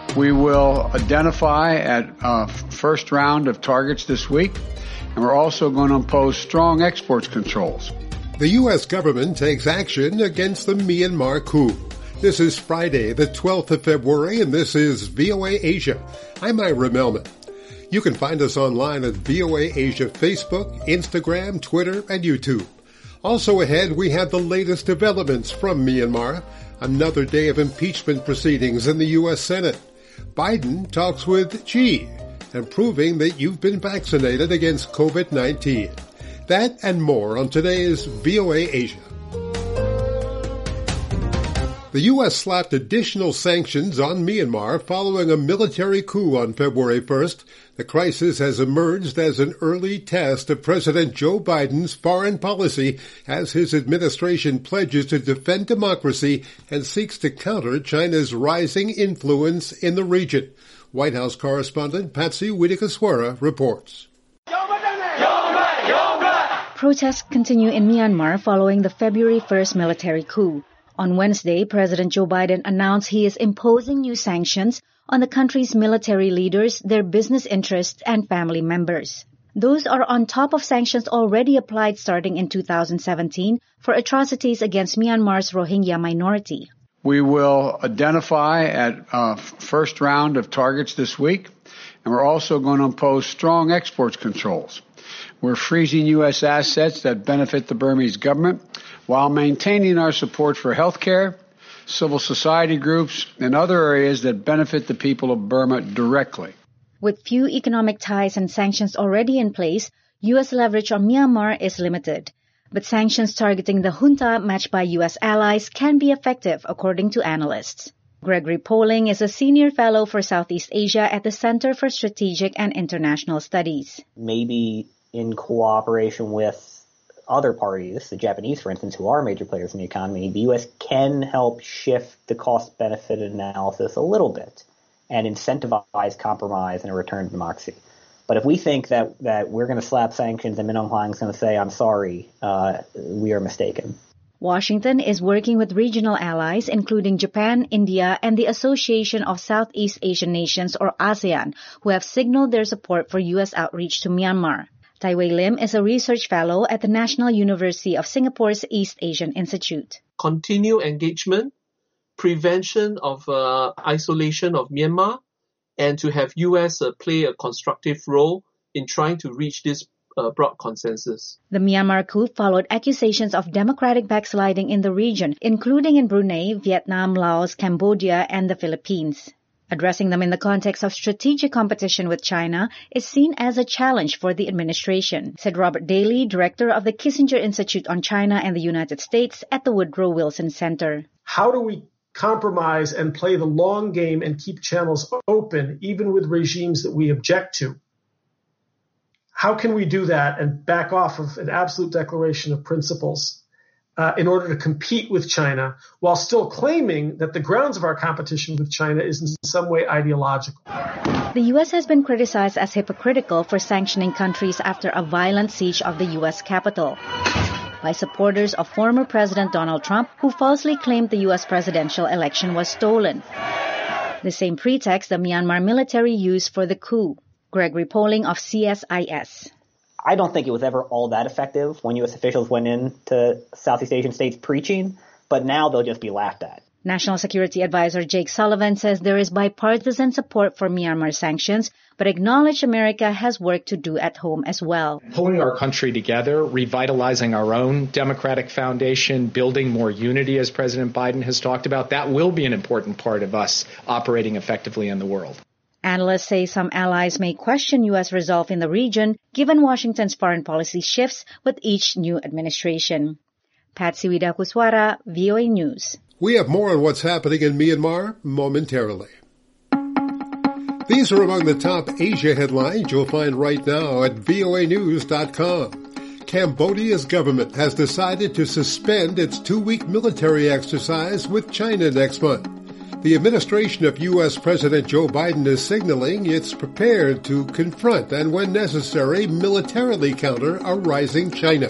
We will identify at first round of targets this week, and we're also going to impose strong exports controls. The U.S. government takes action against the Myanmar coup. This is Friday, the 12th of February, and this is VOA Asia. I'm Ira Melman. You can find us online at VOA Asia Facebook, Instagram, Twitter, and YouTube. Also ahead, we have the latest developments from Myanmar. Another day of impeachment proceedings in the U.S. Senate. Biden talks with Xi and proving that you've been vaccinated against COVID-19. That and more on today's VOA Asia. The U.S. slapped additional sanctions on Myanmar following a military coup on February 1st. The crisis has emerged as an early test of President Joe Biden's foreign policy as his administration pledges to defend democracy and seeks to counter China's rising influence in the region. White House correspondent Patsy Widakuswara reports. Protests continue in Myanmar following the February 1st military coup. On Wednesday, President Joe Biden announced he is imposing new sanctions on the country's military leaders, their business interests, and family members. Those are on top of sanctions already applied starting in 2017 for atrocities against Myanmar's Rohingya minority. We will identify at first round of targets this week, and we're also going to impose strong exports controls. We're freezing U.S. assets that benefit the Burmese government while maintaining our support for health care, civil society groups, and other areas that benefit the people of Burma directly. With few economic ties and sanctions already in place, U.S. leverage on Myanmar is limited. But sanctions targeting the junta matched by U.S. allies can be effective, according to analysts. Gregory Poling is a senior fellow for Southeast Asia at the Center for Strategic and International Studies. Maybe in cooperation with other parties, the Japanese, for instance, who are major players in the economy, the U.S. can help shift the cost-benefit analysis a little bit and incentivize compromise and a return to democracy. But if we think that we're going to slap sanctions and Min Aung Hlaing is going to say, I'm sorry, we are mistaken. Washington is working with regional allies, including Japan, India, and the Association of Southeast Asian Nations, or ASEAN, who have signaled their support for U.S. outreach to Myanmar. Tai Wei Lim is a research fellow at the National University of Singapore's East Asian Institute. Continue engagement, prevention of isolation of Myanmar, and to have U.S. Play a constructive role in trying to reach this broad consensus. The Myanmar coup followed accusations of democratic backsliding in the region, including in Brunei, Vietnam, Laos, Cambodia, and the Philippines. Addressing them in the context of strategic competition with China is seen as a challenge for the administration, said Robert Daly, director of the Kissinger Institute on China and the United States at the Woodrow Wilson Center. How do we compromise and play the long game and keep channels open, even with regimes that we object to? How can we do that and back off of an absolute declaration of principles in order to compete with China while still claiming that the grounds of our competition with China is in some way ideological? The U.S. has been criticized as hypocritical for sanctioning countries after a violent siege of the U.S. Capitol by supporters of former President Donald Trump, who falsely claimed the U.S. presidential election was stolen. The same pretext the Myanmar military used for the coup. Gregory Poling of CSIS. I don't think it was ever all that effective when U.S. officials went into Southeast Asian states preaching, but now they'll just be laughed at. National Security Advisor Jake Sullivan says there is bipartisan support for Myanmar sanctions, but acknowledged America has work to do at home as well. Pulling our country together, revitalizing our own democratic foundation, building more unity, as President Biden has talked about, that will be an important part of us operating effectively in the world. Analysts say some allies may question U.S. resolve in the region, given Washington's foreign policy shifts with each new administration. Patsy Widakuswara, VOA News. We have more on what's happening in Myanmar momentarily. These are among the top Asia headlines you'll find right now at voanews.com. Cambodia's government has decided to suspend its 2-week military exercise with China next month. The administration of U.S. President Joe Biden is signaling it's prepared to confront and, when necessary, militarily counter a rising China.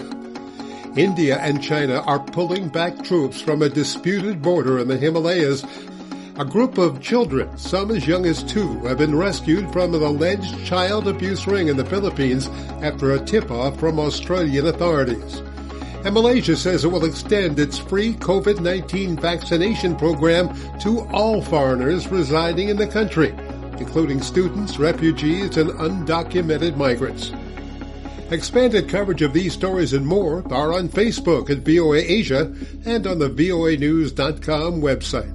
India and China are pulling back troops from a disputed border in the Himalayas. A group of children, some as young as 2, have been rescued from an alleged child abuse ring in the Philippines after a tip-off from Australian authorities. And Malaysia says it will extend its free COVID-19 vaccination program to all foreigners residing in the country, including students, refugees, and undocumented migrants. Expanded coverage of these stories and more are on Facebook at VOA Asia and on the voanews.com website.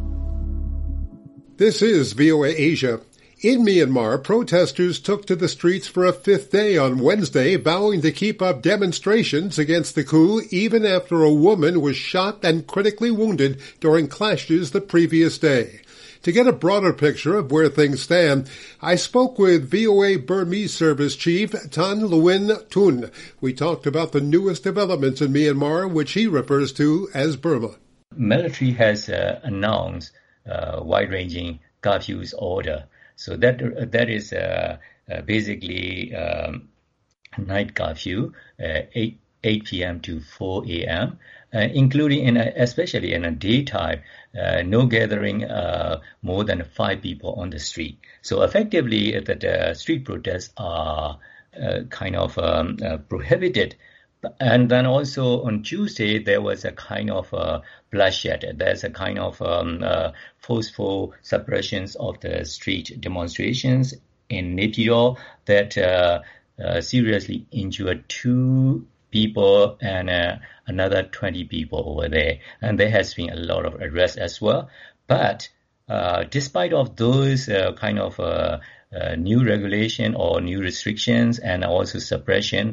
This is VOA Asia. In Myanmar, protesters took to the streets for a 5th day on Wednesday, vowing to keep up demonstrations against the coup even after a woman was shot and critically wounded during clashes the previous day. To get a broader picture of where things stand, I spoke with VOA Burmese Service Chief Tan Luin Tun. We talked about the newest developments in Myanmar, which he refers to as Burma. Military has announced wide-ranging curfews order. So that is basically night curfew, 8 p.m. to 4 a.m., including especially in the daytime, no gathering more than 5 people on the street. So effectively, the street protests are kind of prohibited. And then also on Tuesday, there was a kind of bloodshed. There's a kind of forceful suppressions of the street demonstrations in Naypyidaw that seriously injured 2 people and another 20 people over there. And there has been a lot of arrests as well. But despite of those kind of new regulation or new restrictions and also suppression,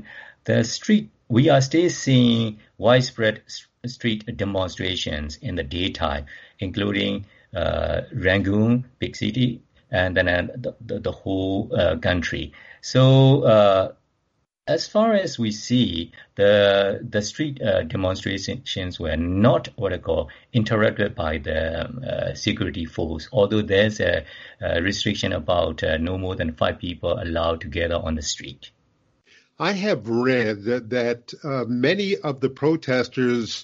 we are still seeing widespread street demonstrations in the daytime, including Rangoon, big city, and then the whole country. So as far as we see, the street demonstrations were not what I call interrupted by the security force, although there's a restriction about no more than 5 people allowed to gather on the street. I have read that many of the protesters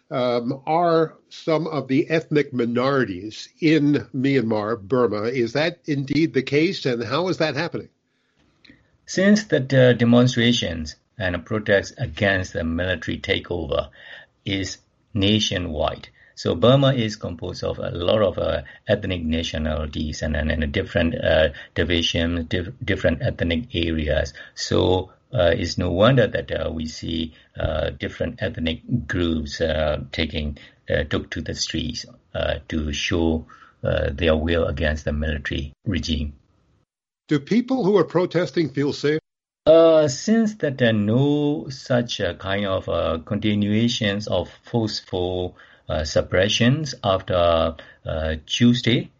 are some of the ethnic minorities in Myanmar, Burma. Is that indeed the case, and how is that happening? Since the demonstrations and protests against the military takeover is nationwide, so Burma is composed of a lot of ethnic nationalities and different divisions, different ethnic areas. So it's no wonder that we see different ethnic groups took to the streets to show their will against the military regime. Do people who are protesting feel safe? Since that there are no such kind of continuations of forceful suppressions after Tuesday,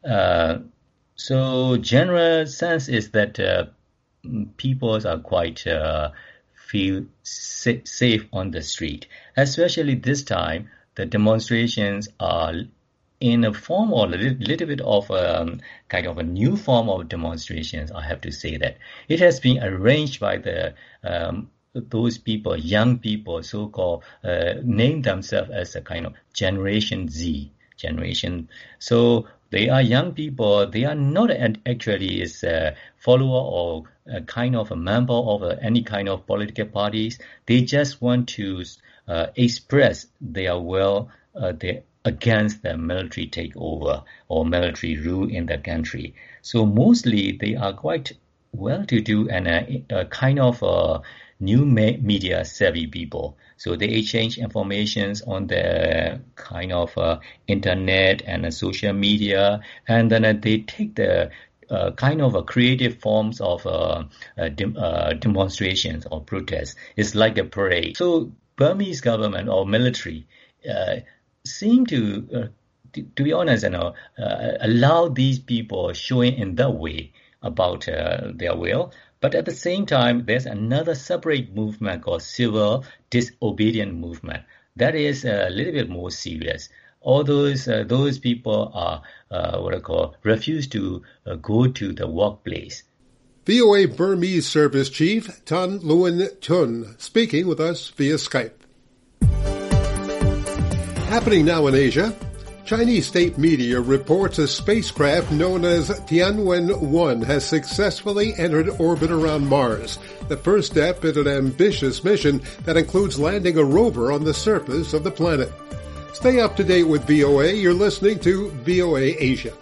so general sense is that people are quite feel safe on the street. Especially this time, the demonstrations are in a form or a little bit of kind of a new form of demonstrations, I have to say that. It has been arranged by those people, young people, so-called, name themselves as a kind of Generation Z generation. So they are young people. They are not actually a follower or a kind of a member of any kind of political parties. They just want to express their will against the military takeover or military rule in the country. So mostly they are quite well-to-do and a kind of new media savvy people. So they exchange informations on the kind of internet and social media, and then they take the kind of creative forms of demonstrations or protests. It's like a parade. So Burmese government or military seem to be honest, allow these people showing in that way about their will. But at the same time, there's another separate movement called civil disobedient movement. That is a little bit more serious. All those people are refuse to go to the workplace. VOA Burmese Service Chief Tan Luin Tun speaking with us via Skype. Happening now in Asia, Chinese state media reports a spacecraft known as Tianwen-1 has successfully entered orbit around Mars, the first step in an ambitious mission that includes landing a rover on the surface of the planet. Stay up to date with VOA. You're listening to VOA Asia.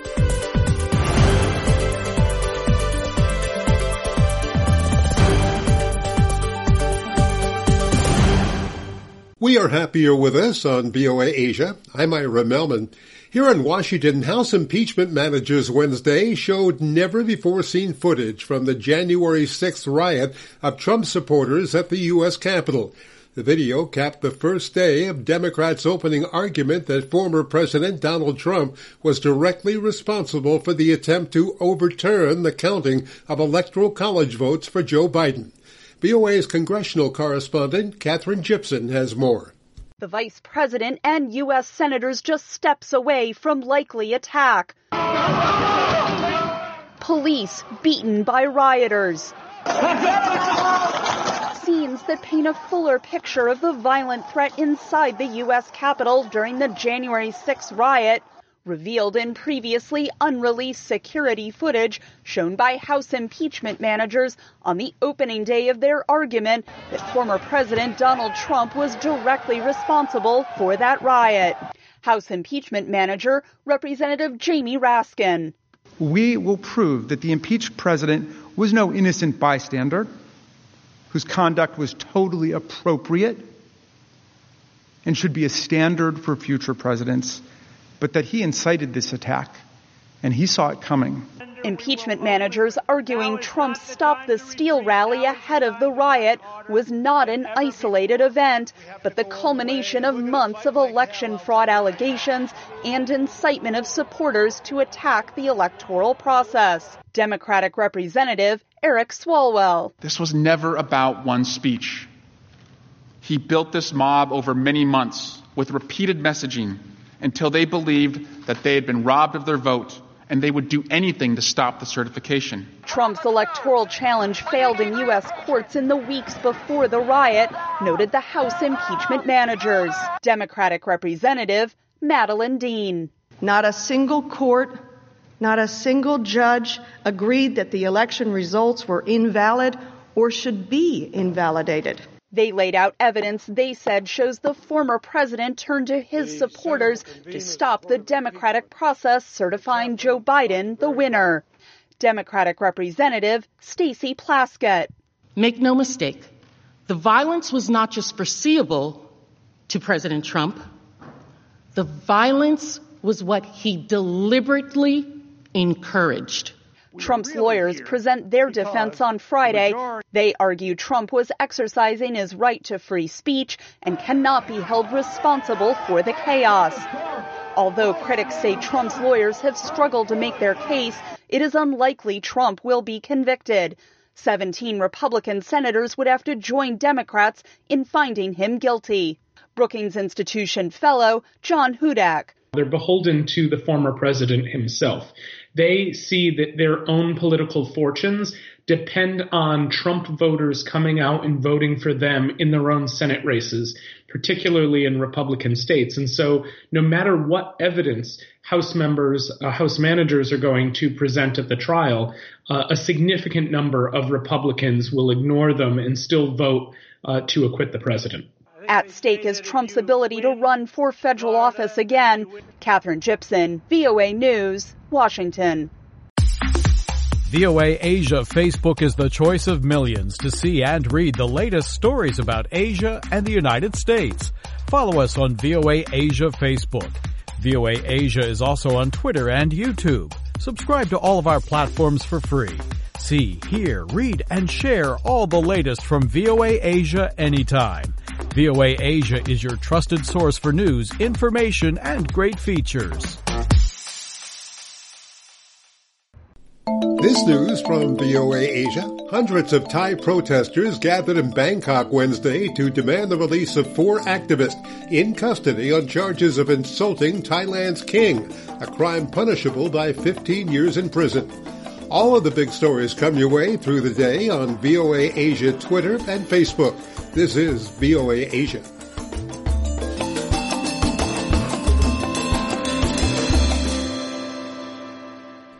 We are happy you're with us on VOA Asia. I'm Ira Melman. Here in Washington, House impeachment managers Wednesday showed never-before-seen footage from the January 6th riot of Trump supporters at the U.S. Capitol. The video capped the first day of Democrats' opening argument that former President Donald Trump was directly responsible for the attempt to overturn the counting of Electoral College votes for Joe Biden. VOA's congressional correspondent, Katherine Gibson, has more. The vice president and U.S. senators just steps away from likely attack. Police beaten by rioters. Scenes that paint a fuller picture of the violent threat inside the U.S. Capitol during the January 6th riot, revealed in previously unreleased security footage shown by House impeachment managers on the opening day of their argument that former President Donald Trump was directly responsible for that riot. House impeachment manager Representative Jamie Raskin. We will prove that the impeached president was no innocent bystander, whose conduct was totally appropriate and should be a standard for future presidents, but that he incited this attack, and he saw it coming. Impeachment managers arguing Trump stopped the Steele rally ahead of the riot was not an isolated event, but the culmination of months of election fraud allegations and incitement of supporters to attack the electoral process. Democratic Representative Eric Swalwell. This was never about one speech. He built this mob over many months with repeated messaging until they believed that they had been robbed of their vote and they would do anything to stop the certification. Trump's electoral challenge failed in U.S. courts in the weeks before the riot, noted the House impeachment managers. Democratic Representative Madeleine Dean. Not a single court, not a single judge agreed that the election results were invalid or should be invalidated. They laid out evidence they said shows the former president turned to his supporters to stop the Democratic process certifying Joe Biden the winner. Democratic Representative Stacey Plaskett. Make no mistake, the violence was not just foreseeable to President Trump. The violence was what he deliberately encouraged. Trump's lawyers present their defense on Friday. They argue Trump was exercising his right to free speech and cannot be held responsible for the chaos. Although critics say Trump's lawyers have struggled to make their case, it is unlikely Trump will be convicted. 17 Republican senators would have to join Democrats in finding him guilty. Brookings Institution fellow John Hudak. They're beholden to the former president himself. They see that their own political fortunes depend on Trump voters coming out and voting for them in their own Senate races, particularly in Republican states. And so no matter what evidence House managers are going to present at the trial, a significant number of Republicans will ignore them and still vote to acquit the president. At stake is Trump's ability to run for federal office again. Katherine Gibson, VOA News, Washington. VOA Asia Facebook is the choice of millions to see and read the latest stories about Asia and the United States. Follow us on VOA Asia Facebook. VOA Asia is also on Twitter and YouTube. Subscribe to all of our platforms for free. See, hear, read, and share all the latest from VOA Asia anytime. VOA Asia is your trusted source for news, information, and great features. This news from VOA Asia. Hundreds of Thai protesters gathered in Bangkok Wednesday to demand the release of 4 activists in custody on charges of insulting Thailand's king, a crime punishable by 15 years in prison. All of the big stories come your way through the day on VOA Asia Twitter and Facebook. This is VOA Asia.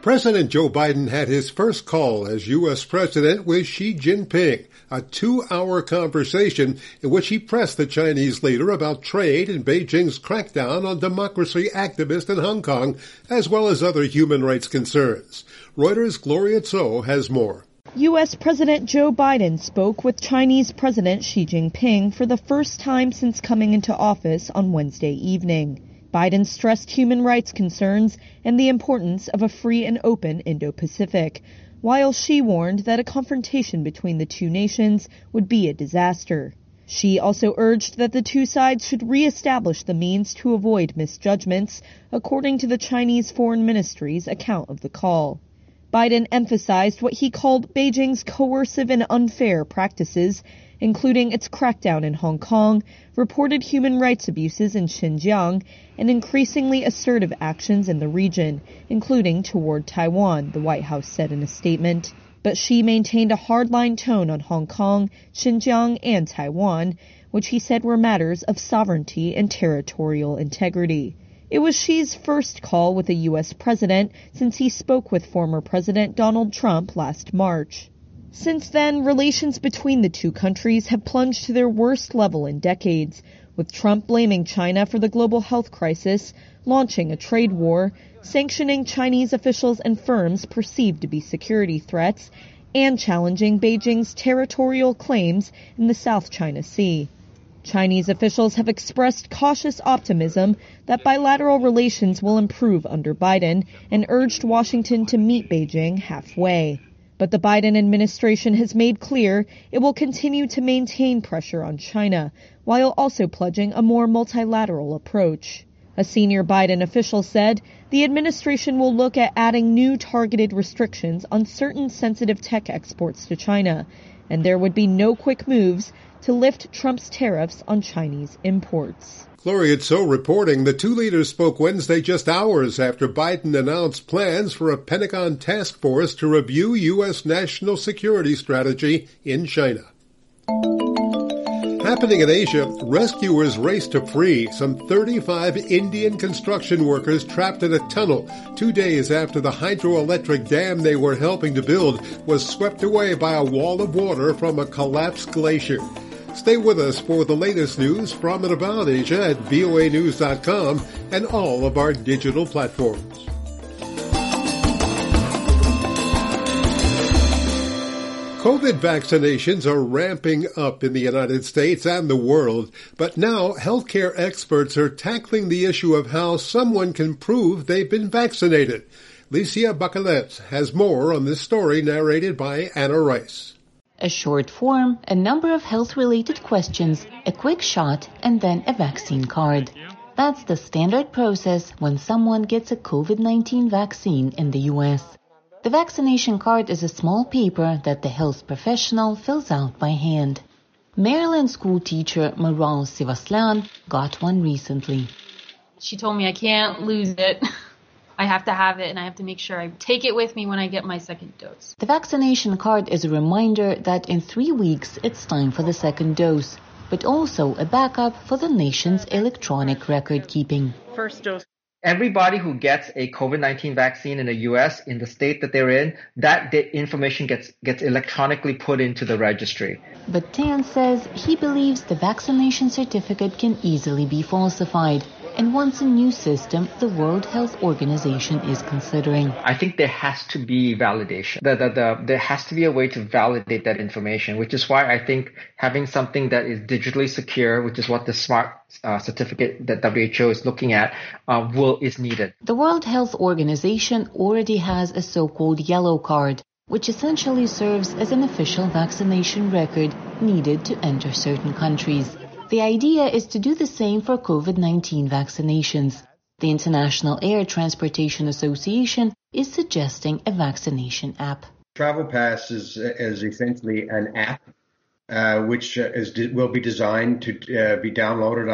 President Joe Biden had his first call as U.S. President with Xi Jinping, a 2-hour conversation in which he pressed the Chinese leader about trade and Beijing's crackdown on democracy activists in Hong Kong, as well as other human rights concerns. Reuters' Gloria Tso has more. U.S. President Joe Biden spoke with Chinese President Xi Jinping for the first time since coming into office on Wednesday evening. Biden stressed human rights concerns and the importance of a free and open Indo-Pacific, while Xi warned that a confrontation between the two nations would be a disaster. Xi also urged that the two sides should reestablish the means to avoid misjudgments, according to the Chinese Foreign Ministry's account of the call. Biden emphasized what he called Beijing's coercive and unfair practices, including its crackdown in Hong Kong, reported human rights abuses in Xinjiang, and increasingly assertive actions in the region, including toward Taiwan, the White House said in a statement. But Xi maintained a hardline tone on Hong Kong, Xinjiang, and Taiwan, which he said were matters of sovereignty and territorial integrity. It was Xi's first call with a U.S. president since he spoke with former President Donald Trump last March. Since then, relations between the two countries have plunged to their worst level in decades, with Trump blaming China for the global health crisis, launching a trade war, sanctioning Chinese officials and firms perceived to be security threats, and challenging Beijing's territorial claims in the South China Sea. Chinese officials have expressed cautious optimism that bilateral relations will improve under Biden and urged Washington to meet Beijing halfway. But the Biden administration has made clear it will continue to maintain pressure on China, while also pledging a more multilateral approach. A senior Biden official said the administration will look at adding new targeted restrictions on certain sensitive tech exports to China, and there would be no quick moves to lift Trump's tariffs on Chinese imports. Gloria Tso reporting the two leaders spoke Wednesday just hours after Biden announced plans for a Pentagon task force to review U.S. national security strategy in China. Happening in Asia, rescuers race to free some 35 Indian construction workers trapped in a tunnel 2 days after the hydroelectric dam they were helping to build was swept away by a wall of water from a collapsed glacier. Stay with us for the latest news from and about Asia at voanews.com and all of our digital platforms. COVID vaccinations are ramping up in the United States and the world, but now healthcare experts are tackling the issue of how someone can prove they've been vaccinated. Licia Bacalet has more on this story narrated by Anna Rice. A short form, a number of health-related questions, a quick shot, and then a vaccine card. That's the standard process when someone gets a COVID-19 vaccine in the U.S. The vaccination card is a small paper that the health professional fills out by hand. Maryland school teacher Maral Sivaslan got one recently. She told me I can't lose it. I have to have it, and I have to make sure I take it with me when I get my second dose. The vaccination card is a reminder that in 3 weeks it's time for the second dose, but also a backup for the nation's electronic record keeping. First dose. Everybody who gets a COVID-19 vaccine in the U.S., in the state that they're in, that information gets electronically put into the registry. But Tan says he believes the vaccination certificate can easily be falsified, and wants a new system the World Health Organization is considering. I think there has to be validation. There has to be a way to validate that information, which is why I think having something that is digitally secure, which is what the SMART certificate that WHO is looking at, is needed. The World Health Organization already has a so-called yellow card, which essentially serves as an official vaccination record needed to enter certain countries. The idea is to do the same for COVID-19 vaccinations. The International Air Transportation Association is suggesting a vaccination app. Travel Pass is essentially an app which will be designed to be downloaded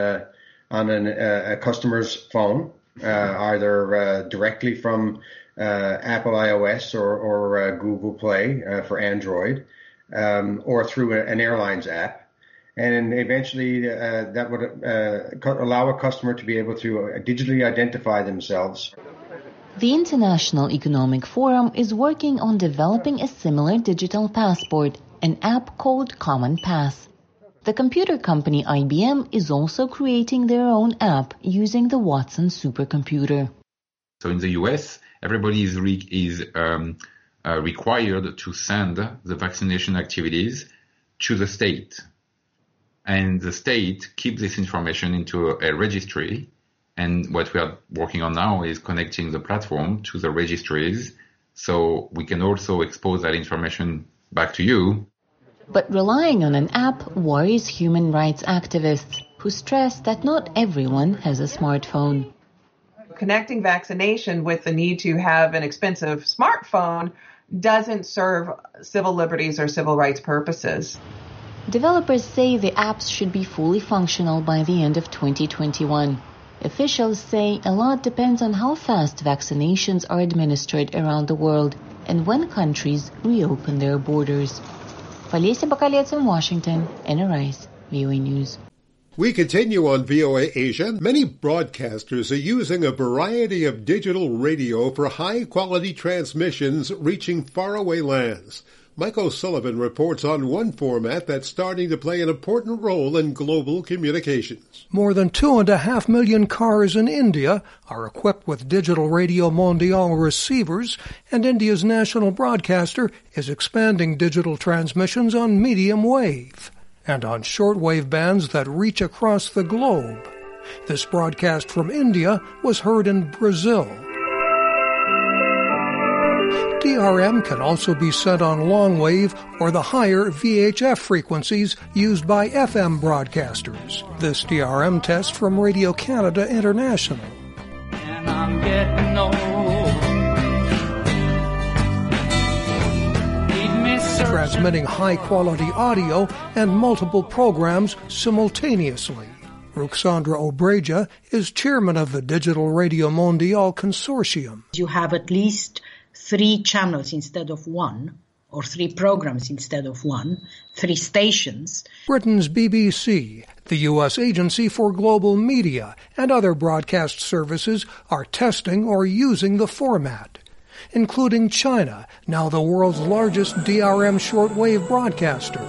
on a customer's phone, either directly from Apple iOS or Google Play for Android, or through an airline's app. And eventually that would allow a customer to be able to digitally identify themselves. The International Economic Forum is working on developing a similar digital passport, an app called Common Pass. The computer company IBM is also creating their own app using the Watson supercomputer. So in the US, everybody is required to send the vaccination activities to the state. And the state keeps this information into a registry. And what we are working on now is connecting the platform to the registries so we can also expose that information back to you. But relying on an app worries human rights activists who stress that not everyone has a smartphone. Connecting vaccination with the need to have an expensive smartphone doesn't serve civil liberties or civil rights purposes. Developers say the apps should be fully functional by the end of 2021. Officials say a lot depends on how fast vaccinations are administered around the world and when countries reopen their borders. Felicia Bacalets in Washington, Anna Rice, VOA News. We continue on VOA Asia. Many broadcasters are using a variety of digital radio for high-quality transmissions reaching faraway lands. Mike O'Sullivan reports on one format that's starting to play an important role in global communications. More than 2.5 million cars in India are equipped with digital Radio Mondial receivers, and India's national broadcaster is expanding digital transmissions on medium wave and on shortwave bands that reach across the globe. This broadcast from India was heard in Brazil. DRM can also be sent on long wave or the higher VHF frequencies used by FM broadcasters. This DRM test from Radio Canada International. And I'm getting old. Transmitting high-quality audio and multiple programs simultaneously. Ruxandra Obreja is chairman of the Digital Radio Mondial Consortium. You have at least 3 channels instead of 1, or 3 programs instead of 1, 3 stations. Britain's BBC, the U.S. Agency for Global Media, and other broadcast services are testing or using the format, including China, now the world's largest DRM shortwave broadcaster.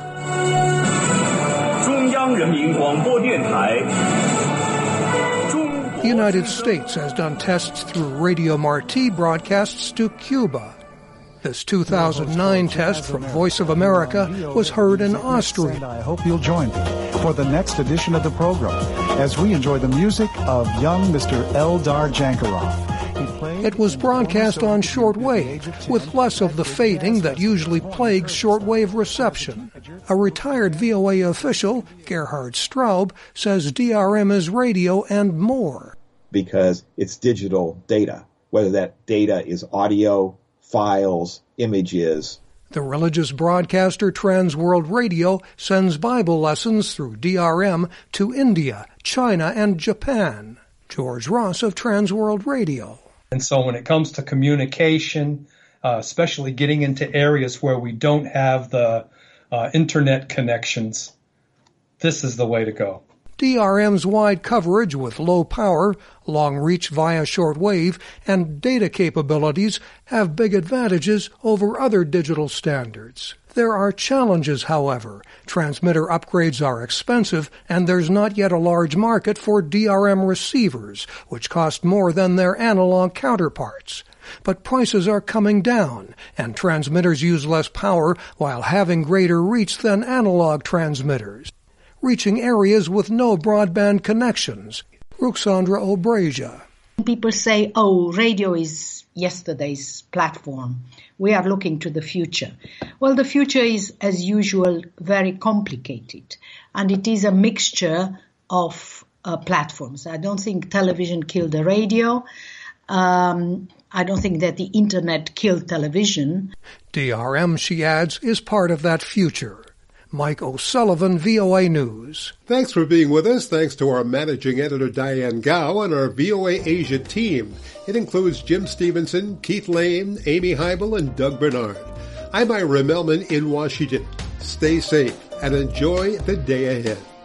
The United States has done tests through Radio Marti broadcasts to Cuba. This 2009 test from Voice of America was heard in Austria. I hope you'll join me for the next edition of the program as we enjoy the music of young Mr. Eldar Jankarov. It was broadcast on shortwave, with less of the fading that usually plagues shortwave reception. A retired VOA official, Gerhard Straub, says DRM is radio and more. Because it's digital data, whether that data is audio, files, images. The religious broadcaster Trans World Radio sends Bible lessons through DRM to India, China, and Japan. George Ross of Trans World Radio. And so when it comes to communication, especially getting into areas where we don't have the internet connections, this is the way to go. DRM's wide coverage with low power, long reach via shortwave, and data capabilities have big advantages over other digital standards. There are challenges, however. Transmitter upgrades are expensive, and there's not yet a large market for DRM receivers, which cost more than their analog counterparts. But prices are coming down, and transmitters use less power while having greater reach than analog transmitters, reaching areas with no broadband connections. Ruxandra Obreja. People say, oh, radio is yesterday's platform. We are looking to the future. Well, the future is, as usual, very complicated, and it is a mixture of platforms. I don't think television killed the radio. I don't think that the internet killed television. DRM, she adds, is part of that future. Mike O'Sullivan, VOA News. Thanks for being with us. Thanks to our managing editor, Diane Gao, and our VOA Asia team. It includes Jim Stevenson, Keith Lane, Amy Heibel, and Doug Bernard. I'm Ira Melman in Washington. Stay safe and enjoy the day ahead.